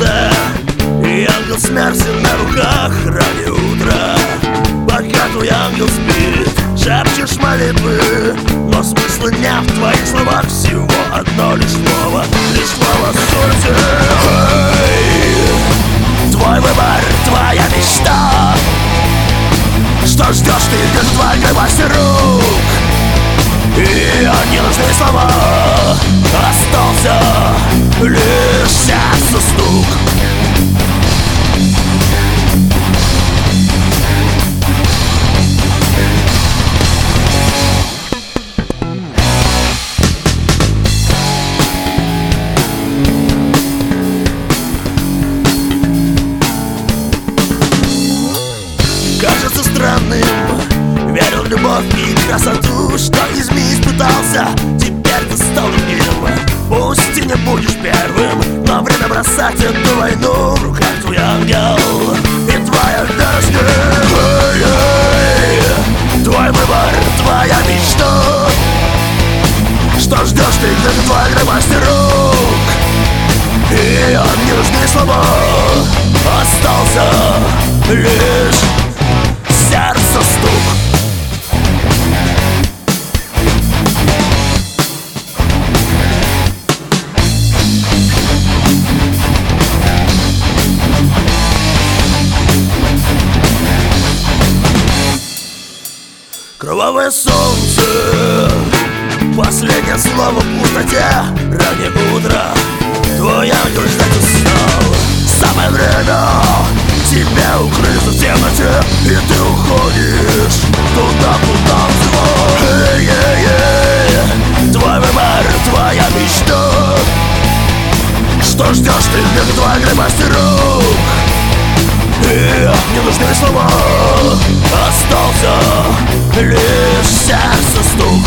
солнце, и ангел смерти на руках раннее утро. Пока твой ангел спит, шепчешь молитвы, но смысла нет в твоих словах. Всего одно лишь слово сути. Твой выбор, твоя мечта. Что ждешь ты, как твоя крепость рук? И не нужны слова, остался лишь сердце стук. Кажется странным, верил в любовь и красоту, что из меня испытался, теперь ты стал другим. Пусть ты не будешь первым, но время бросать эту войну. В руках твой ангел и твоя дорожка. Твой выбор, твоя мечта. Что ждешь ты, как твоя крепость рук? И не нужны слова, остался лишь сердце стук. Кровавое солнце, последнее слово в пустоте. Раннее утро, твой ангел ждать устал. Самое время тебя укрыться в темноте, и ты уходишь туда, куда взло. Твой выбор, твоя мечта. Что ждешь ты, как твоя крепость рук? И не нужны слова, остался лишь сердце стук.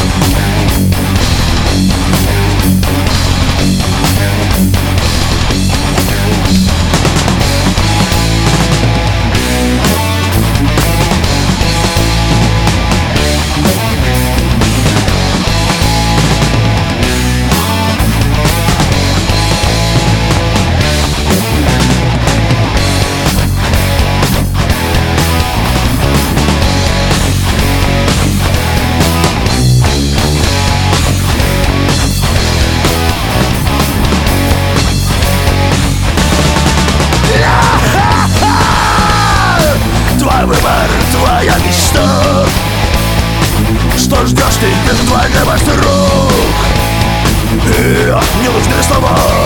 Твой выбор, твоя мечта. Что ждешь ты, как твоя крепость рук? И не нужны слова,